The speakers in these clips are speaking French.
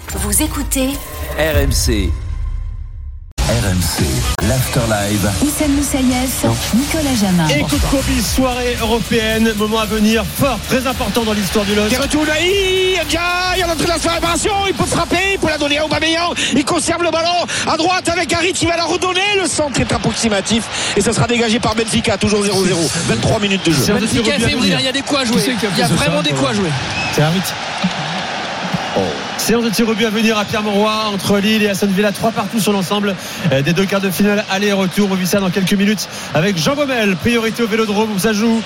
Vous écoutez RMC. RMC, l'Afterlive. Hissam Moussaïef, Nicolas Jamin. Et coup de Kobe, soirée européenne, moment à venir fort, très important dans l'histoire du LOSC. Il retourne il y a l'entrée de la réparation, il peut frapper, il peut la donner à Aubameyang, il conserve le ballon à droite avec Harit qui va la redonner, le centre est approximatif et ça sera dégagé par Benfica, toujours 0-0, 23 minutes de jeu. Benfica est fébrile, il y a des quoi à jouer, il y a vraiment des quoi à jouer. C'est Harit. Séance de tir au but à venir à Pierre-Mauroy entre Lille et Aston Villa, 3 partout sur l'ensemble des deux quarts de finale aller et retour. On vit ça dans quelques minutes avec Jean Baumel. Priorité au Vélodrome où ça joue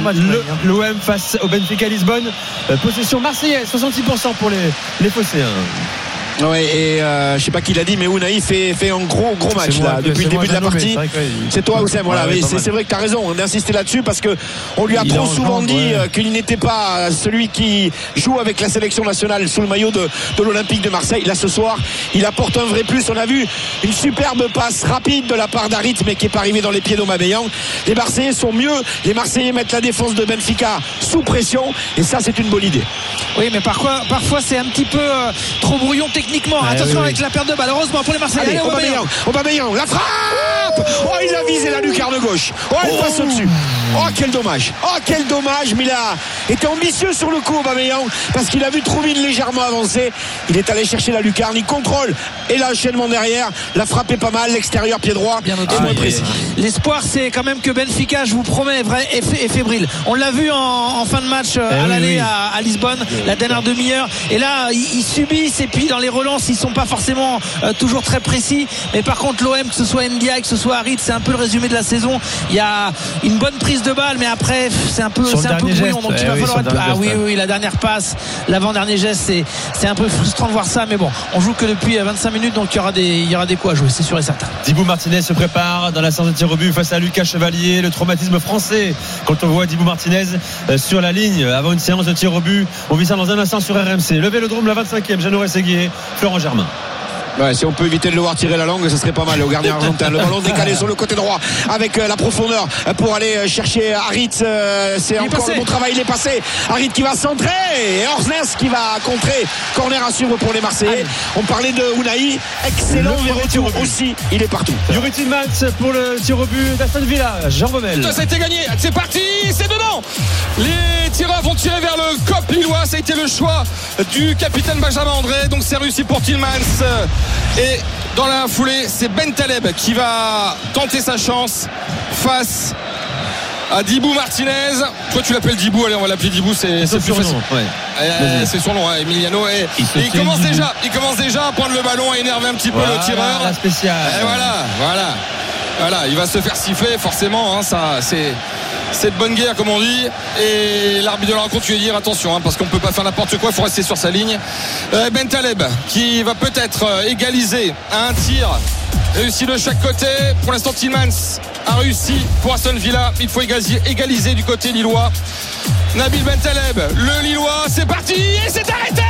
l'OM face au Benfica Lisbonne. Possession marseillaise, 66% pour les Phocéens. Ouais, et je sais pas qui l'a dit, mais Ounahi fait un gros match là depuis le début de la partie. C'est toi Oussem, voilà. C'est vrai que tu as raison d'insister là-dessus parce que on lui a trop souvent dit qu'il n'était pas celui qui joue avec la sélection nationale sous le maillot de l'Olympique de Marseille. Là ce soir, il apporte un vrai plus. On a vu une superbe passe rapide de la part d'Harit, mais qui est pas arrivée dans les pieds d'Aubameyang. Les Marseillais sont mieux. Les Marseillais mettent la défense de Benfica sous pression, et ça c'est une bonne idée. Oui, mais parfois c'est un petit peu trop brouillon techniquement. Attention avec la perte de balle, heureusement pour les Marseillais. Allez, Aubameyang, la frappe. Oh, il a visé la lucarne gauche. Oh, elle passe au-dessus. Oh, quel dommage. Mais il a été ambitieux sur le coup, Aubameyang, parce qu'il a vu Trouville légèrement avancer. Il est allé chercher la lucarne, il contrôle et l'enchaînement derrière. La frappe est pas mal, l'extérieur pied droit bien noté. Moins précis. L'espoir, c'est quand même que Benfica, je vous promets, est fébrile. On l'a vu en fin de match à l'aller à Lisbonne, la dernière demi-heure. Et là, ils subissent, et puis dans les relances, ils sont pas forcément toujours très précis. Mais par contre, l'OM, que ce soit Ndiaye, que ce soit Harit, c'est un peu le résumé de la saison. Il y a une bonne prise de balle, mais après, c'est un peu brouillon. Donc il va falloir la dernière passe, l'avant-dernier geste, c'est un peu frustrant de voir ça. Mais bon, on joue que depuis 25 minutes, donc il y aura des coups à jouer, c'est sûr et certain. Dibou Martinez se prépare dans la séance de tir au but face à Lucas Chevalier. Le traumatisme français quand on voit Dibou Martinez sur la ligne avant une séance de tir au but. On vit ça dans un instant sur RMC. Le Vélodrome, la 25e, Jeannot Rességuier, Florent Germain. Ouais, si on peut éviter de le voir tirer la langue, ça serait pas mal au gardien argentin. Le ballon décalé sur le côté droit avec la profondeur pour aller chercher Harit. C'est encore le bon travail, il est passé. Harit qui va centrer et Orsnes qui va contrer. Corner à suivre pour les Marseillais. On parlait de Ounahi, excellent retour aussi, il est partout. Yuri Tillmans pour le tir au but d'Aston Villa. Jean Baumel. Ça a été gagné, c'est parti, c'est dedans. Les tireurs vont tirer vers le COP lillois. Ça a été le choix du capitaine Benjamin André, donc c'est réussi pour Tillmans. Et dans la foulée, c'est Bentaleb qui va tenter sa chance face à Dibou Martinez. Toi tu l'appelles Dibou, allez on va l'appeler Dibou, c'est plus facile. C'est son nom, Emiliano. Et il commence déjà à prendre le ballon, à énerver un petit peu le tireur. La spéciale. Et voilà, il va se faire siffler forcément, ça c'est de bonne guerre comme on dit, et l'arbitre de la rencontre lui a dit attention parce qu'on ne peut pas faire n'importe quoi, il faut rester sur sa ligne. Bentaleb qui va peut-être égaliser à un tir réussi de chaque côté. Pour l'instant Tillmans a réussi pour Aston Villa, il faut égaliser du côté lillois. Nabil Bentaleb, le Lillois, c'est parti et c'est arrêté.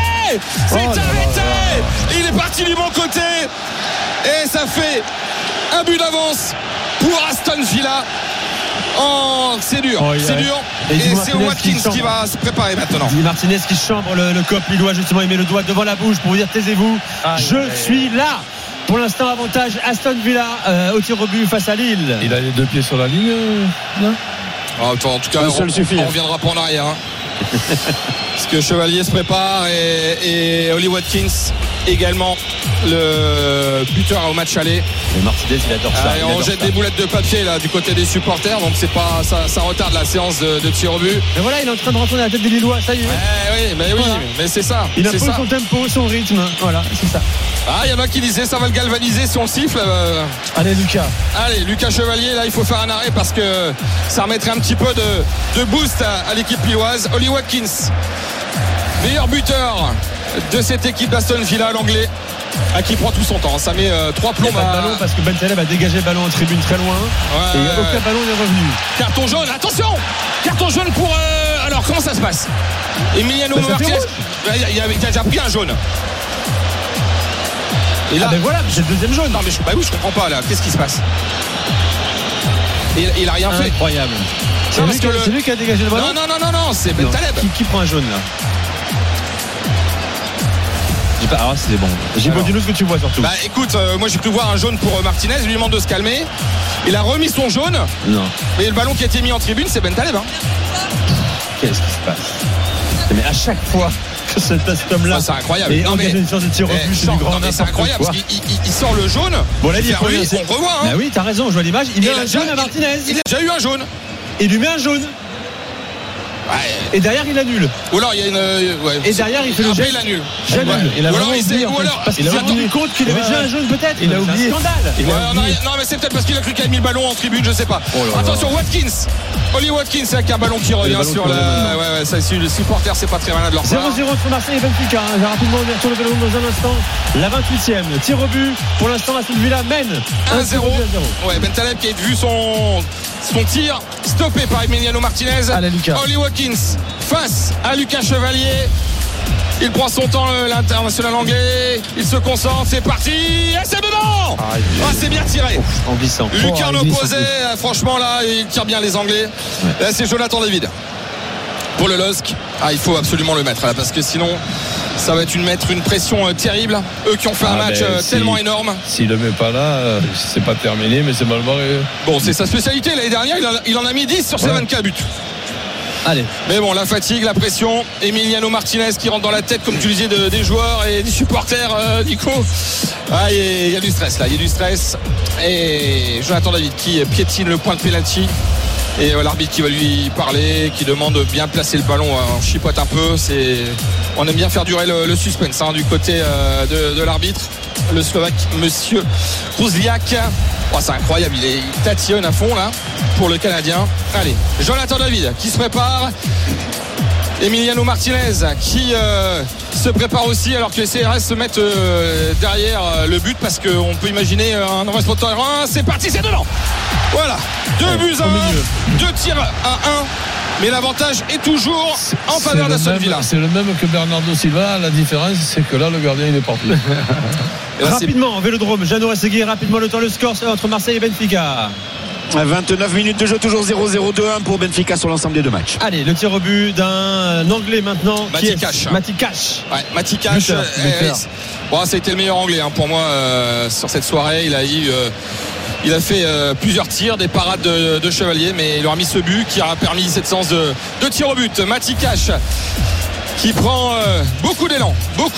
Il est parti du bon côté et ça fait un but d'avance pour Aston Villa. C'est dur. Et c'est Watkins qui va se préparer maintenant. Martinez qui chambre le COP lillois, justement, il met le doigt devant la bouche pour vous dire taisez-vous, je suis là. Pour l'instant, avantage Aston Villa au tir au but face à Lille. Il a les deux pieds sur la ligne, non? En tout cas, on reviendra pas en arrière. Parce que Chevalier se prépare et Oli Watkins également, le buteur au match aller. Et Martinez, il adore ça. On jette des boulettes de papier là du côté des supporters, donc c'est pas ça retarde la séance de tir au but. Mais voilà, il est en train de rentrer dans la tête des Lillois, ça y est. Mais c'est ça. Il impose son tempo, son rythme. Voilà, c'est ça. Il y en a qui disaient ça va le galvaniser si on siffle. Allez Lucas Chevalier, là il faut faire un arrêt parce que ça remettrait un petit peu de boost à l'équipe lilloise. Oli Watkins, meilleur buteur de cette équipe d'Aston Villa, l'anglais, à qui prend tout son temps. Ça met 3 plombs à ballon parce que Bentaleb a dégagé le ballon en tribune très loin. Et aucun ballon n'est revenu. Carton jaune, attention. Carton jaune pour alors comment ça se passe? Emiliano Martinez, il a déjà pris un jaune. Et là, voilà, c'est le deuxième jaune. Non mais je comprends pas là, qu'est-ce qui se passe? Il a rien fait. Incroyable. C'est lui qui a dégagé le ballon. Non, c'est Bentaleb. Qui prend un jaune là? Alors c'est bon. Dis-nous ce que tu vois surtout. Bah écoute, moi j'ai cru voir un jaune pour Martinez. Il lui demande de se calmer. Il a remis son jaune. Non. Et le ballon qui a été mis en tribune, c'est Bentaleb. Qu'est-ce qui se passe? Mais à chaque fois que cet homme-là, c'est incroyable. Et engage une chance de tir au but, c'est du grand c'est incroyable parce qu'il sort le jaune. Bon là, il on revoit. Bah oui, t'as raison. Je vois l'image. Il met un jaune à Martinez. Il a déjà eu un jaune. Et il lui met un jaune. Ouais. Et derrière il annule. Ou alors il y a une. Et derrière il fait le geste. Il annule. J'annule. Ou alors il s'est. Ou alors. Parce qu'il a rendu compte qu'il avait déjà un jaune peut-être. Il a oublié. Scandale. Non mais c'est peut-être parce qu'il a cru qu'il avait mis le ballon en tribune, je sais pas. Attention Watkins. Oli Watkins avec un ballon qui revient sur la. Ouais, ça les supporters, c'est pas très malin de leur part. 0-0 entre Marseille et Benfica. Rapidement ouverture de Vélodrome dans un instant. La 28e. Tir au but. Pour l'instant Aston Villa mène 1-0. Ouais, Bentaleb qui a vu son tir stoppé par Emiliano Martinez. Allez, Lucas. Oli Watkins face à Lucas Chevalier. Il prend son temps, l'international anglais. Il se concentre, c'est parti. Et c'est dedans. C'est bien tiré. En glissant. Lucarne opposé, franchement là, il tire bien les Anglais. Ouais. Là, c'est Jonathan David. Pour le LOSC, il faut absolument le mettre là, parce que sinon ça va être une pression terrible. Eux qui ont fait un match tellement énorme. S'il le met pas là, c'est pas terminé, mais c'est mal barré. Bon, c'est sa spécialité. L'année dernière, il en a mis 10 sur ses 24 buts. Allez. Mais bon, la fatigue, la pression. Emiliano Martinez qui rentre dans la tête, comme tu disais, des joueurs et des supporters, Nico. Il y a du stress là, il y a du stress. Et Jonathan David qui piétine le point de pénalty. Et l'arbitre qui va lui parler, qui demande de bien placer le ballon. On chipote un peu. On aime bien faire durer le suspense du côté de l'arbitre. Le Slovaque, monsieur Kruzliak. C'est incroyable, il tatillonne à fond là pour le Canadien. Allez, Jonathan David qui se prépare. Emiliano Martinez qui se prépare aussi, alors que les CRS se mettent derrière le but, parce qu'on peut imaginer un envoi de terrain. C'est parti, c'est dedans. Voilà, 2 buts à 1, 2 tirs à 1. Mais l'avantage est toujours en faveur d'Aston Villa. C'est le même que Bernardo Silva. La différence, c'est que là, le gardien, il est parti. Rapidement, en Vélodrome, Jeannot Rességui, rapidement le temps, le score entre Marseille et Benfica. 29 minutes de jeu, toujours 0-0, 2-1 pour Benfica sur l'ensemble des 2 matchs. Allez, le tir au but d'un Anglais maintenant. Mati Cash. Ouais, Mati Cash. Ça a été le meilleur Anglais pour moi sur cette soirée. Il a fait plusieurs tirs, des parades de Chevalier, mais il aura mis ce but qui a permis cette séance de tir au but. Mati Cash qui prend beaucoup d'élan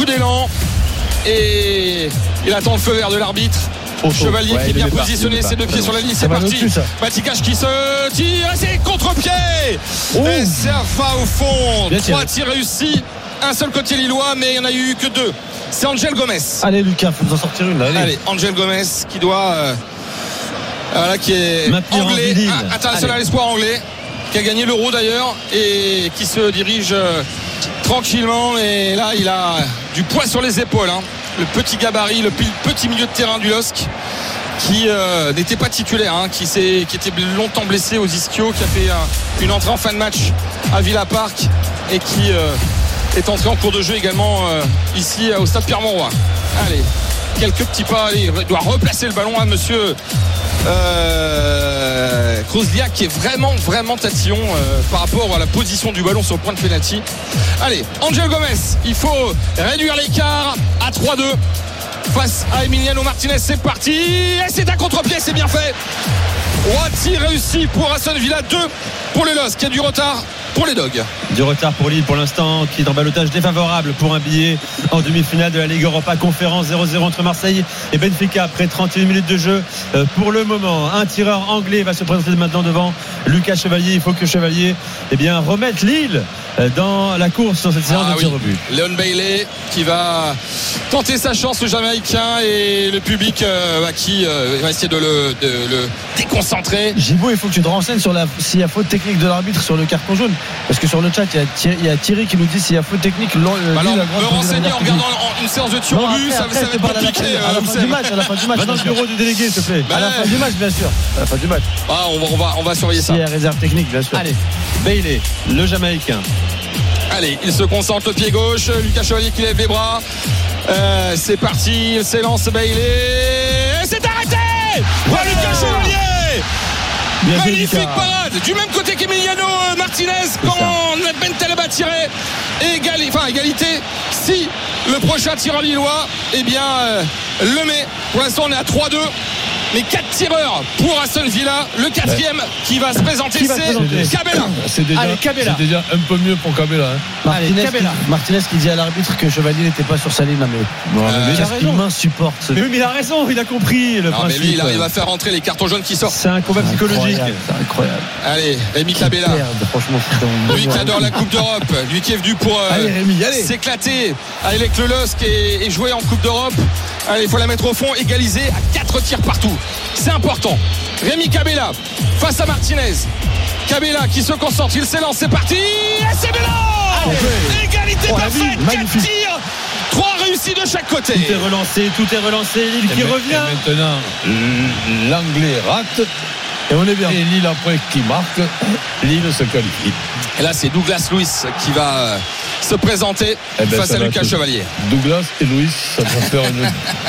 et il attend le feu vert de l'arbitre. Chevalier qui est bien positionné, ses 2 pieds sur la ligne, c'est parti. Mati Cash qui se tire, c'est contre-pied. Et c'est un fa au fond. 3 tirs réussis, un seul côté lillois, mais il n'y en a eu que 2. C'est Angel Gomez. Allez Lucas, faut nous en sortir une là. Allez, Angel Gomez qui doit qui est anglais, international espoir anglais, qui a gagné l'Euro d'ailleurs et qui se dirige tranquillement. Et là il a du poids sur les épaules, le petit gabarit, le petit milieu de terrain du LOSC qui n'était pas titulaire, qui était longtemps blessé aux ischios, qui a fait une entrée en fin de match à Villa Park et qui est entré en cours de jeu également ici au stade Pierre-Mauroy. Allez, quelques petits pas, il doit replacer le ballon à monsieur Kruzliak qui est vraiment tatillon par rapport à la position du ballon sur le point de pénalty. Allez, Angel Gomez, il faut réduire l'écart à 3-2 face à Emiliano Martinez. C'est parti, et c'est un contre-pied, c'est bien fait. 3 tirs réussis pour Aston Villa, 2 pour le LOSC qui a du retard pour les Dogs. Du retard pour Lille pour l'instant, qui est en ballottage défavorable pour un billet en demi-finale de la Ligue Europa Conférence. 0-0 entre Marseille et Benfica après 31 minutes de jeu pour le moment. Un tireur anglais va se présenter maintenant devant Lucas Chevalier. Il faut que Chevalier remette Lille dans la course dans cette séance de tir au but. Leon Bailey qui va tenter sa chance, le Jamaïcain, et le public qui va essayer de le déconcentrer. Gibaud, il faut que tu te renseignes sur s'il y a faute technique de l'arbitre sur le carton jaune, parce que sur le chat il y a Thierry qui nous dit s'il y a faute technique. Alors me renseigner en regardant une séance de tir au but, ça va être compliqué. À la fin du match, va dans le bureau du délégué s'il te plaît. À la fin du match, bien sûr. À la fin du match. On va surveiller ça. Il y a réserve technique, bien sûr. Allez, Bailey, le Jamaïcain. Allez, il se concentre, le pied gauche. Lucas Chevalier qui lève les bras. C'est parti, il s'élance, Bailey. Et c'est arrêté par Lucas Chevalier. Magnifique parade du même côté qu'Emiliano Martinez quand Bentaleb a tiré. Égalité. Si le prochain tireur lillois le met. Pour l'instant on est à 3-2. Mais 4 tireurs pour Aston Villa. Le 4e qui va se présenter, c'est Cabella. C'est déjà un peu mieux pour Cabella. Martinez qui dit à l'arbitre que Chevalier n'était pas sur sa ligne. Il m'insupporte. Mais oui, mais il a raison, il a compris le principe. Mais lui, il arrive à faire rentrer les cartons jaunes qui sortent. C'est un combat psychologique. C'est incroyable. Allez, Rémi Cabella. Lui qui adore la Coupe d'Europe. Lui qui est venu pour s'éclater avec le LOSC et jouer en Coupe d'Europe. Allez, il faut la mettre au fond, égaliser à 4 tirs partout. C'est important. Rémi Cabella face à Martinez. Cabella qui se concentre, il s'élance, c'est parti. Et c'est Bello. Égalité parfaite, 4 tirs, 3 réussis de chaque côté. Tout est relancé. Lille qui revient. Et maintenant, l'Anglais rate. Et on est bien. Et Lille après qui marque, Lille se qualifie. Et là, c'est Douglas Luiz qui va se présenter face à Lucas Chevalier. Douglas et Luiz, ça va faire une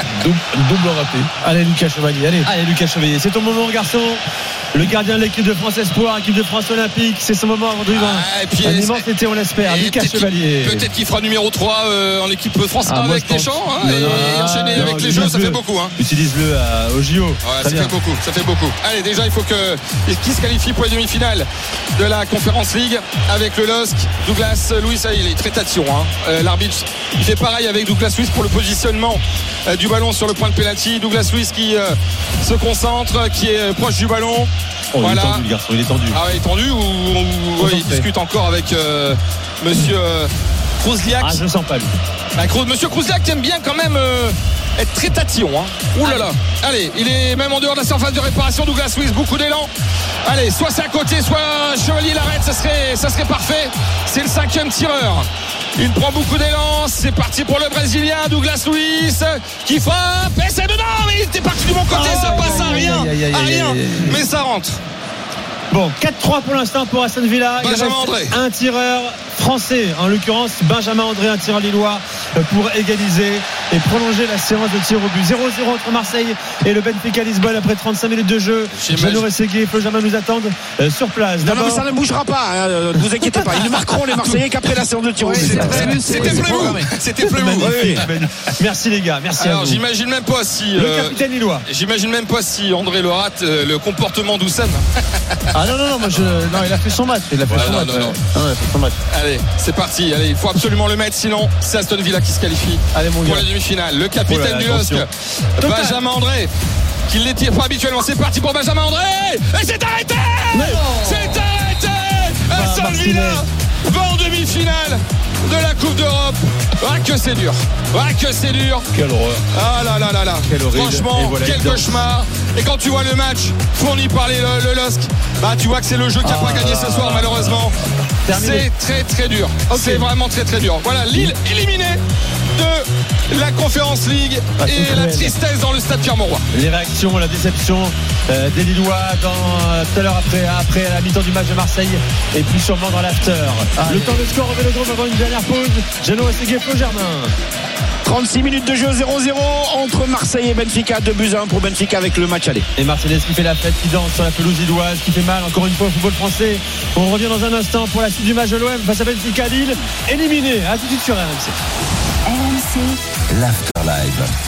double raté. Allez, Lucas Chevalier, allez, Lucas Chevalier. C'est ton moment, garçon. Le gardien de l'équipe de France Espoir, équipe de France Olympique, c'est son moment avant de vivre un immense été, on l'espère. Lucas Chevalier. Peut-être qu'il fera numéro 3 en équipe de France avec Deschamps et enchaîner avec les Jeux, ça fait beaucoup. Utilise-le au JO. Ça fait beaucoup. Allez, déjà, il faut qu'il se qualifie pour les demi-finales de la Conference League avec le LOSC. Douglas Luiz, il est très tatillon. L'arbitre, il fait pareil avec Douglas Luiz pour le positionnement du ballon sur le point de pénalty. Douglas Luiz qui se concentre, qui est proche du ballon. Il est tendu, le garçon, il est tendu. Il est tendu ou il discute encore avec monsieur Kruzliak. Je ne sens pas lui. Monsieur Kruzliak aime bien quand même être très tatillon. Ouh là là. Allez, il est même en dehors de la surface de réparation. Douglas Luiz, beaucoup d'élan. Allez, soit c'est à côté, soit Chevalier l'arrête, ça serait parfait. C'est le 5e tireur. Il prend beaucoup d'élan. C'est parti pour le Brésilien Douglas Luiz qui frappe. Et c'est dedans. Mais il était parti du bon côté. Ça passe à rien. Mais ça rentre. Bon, 4-3 pour l'instant pour Aston Villa. Benjamin André. Un tireur français, en l'occurrence Benjamin André, un tireur lillois pour égaliser et prolonger la séance de tir au but. 0-0 entre Marseille et le Benfica Lisbonne après 35 minutes de jeu. Jeannot Rességuier et Flo Germain nous attendent sur place. Non, mais ça ne bougera pas, ne vous inquiétez pas. Ils ne marqueront les Marseillais qu'après la séance de tir au but. C'était Plémou. Merci les gars, merci. Alors, j'imagine même pas si le capitaine lillois. J'imagine même pas si André le rate, le comportement d'Oussem. Non, il a fait son match. Il a fait son match. Allez, c'est parti. Allez, il faut absolument le mettre, sinon c'est Aston Villa qui se qualifie pour la demi-finale. Le capitaine du LOSC, Benjamin André, qui ne l'étire pas habituellement. C'est parti pour Benjamin André. Et c'est arrêté. Aston Villa va en demi-finale de la Coupe d'Europe. Que c'est dur. Quelle horreur. Là. Franchement, quel cauchemar. Et quand tu vois le match fourni par le LOSC, tu vois que c'est le jeu qui n'a pas gagné ce soir, malheureusement. C'est très très dur. C'est vraiment très très dur. Voilà, Lille éliminé de la Conference League et la tristesse dans le stade Pierre-Mauroy. Les réactions, la déception des Lillois tout à l'heure après la mi-temps du match de Marseille et puis sûrement dans l'after. Le temps de score au Vélodrome avant une dernière pause. Jeannot Rességuier, Flo Germain. 36 minutes de jeu, 0-0 entre Marseille et Benfica, 2-1 pour Benfica avec le match aller. Et Martinez qui fait la fête, qui danse sur la pelouse lilloise, qui fait mal encore une fois au football français. On revient dans un instant pour la suite du match de l'OM face à Benfica. Lille éliminé. À tout de suite sur RMC. RMC, l'After Live.